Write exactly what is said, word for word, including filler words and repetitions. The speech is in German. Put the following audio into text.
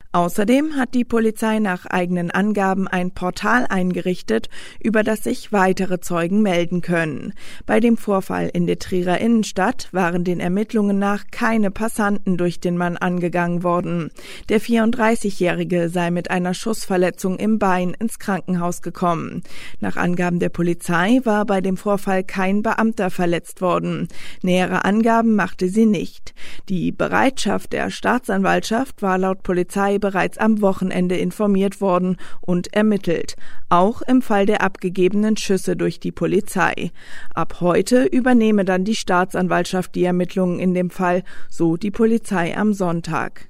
Außerdem hat die Polizei nach eigenen Angaben ein Portal eingerichtet, über das sich weitere Zeugen melden können. Bei dem Vorfall in der Trierer Innenstadt waren den Ermittlungen nach keine Passanten durch den Mann angegangen worden. Der vierunddreißigjährige sei mit einer Schussverletzung im Bein ins Krankenhaus gekommen. Nach Angaben der Polizei war bei dem Vorfall kein Beamter verletzt worden. Nähere Angaben machte sie nicht. Die Bereitschaft der Staatsanwaltschaft war laut Polizei bereits am Wochenende informiert worden und ermittelt, auch im Fall der abgegebenen Schüsse durch die Polizei. Ab heute übernehme dann die Staatsanwaltschaft die Ermittlungen in dem Fall, so die Polizei am Sonntag.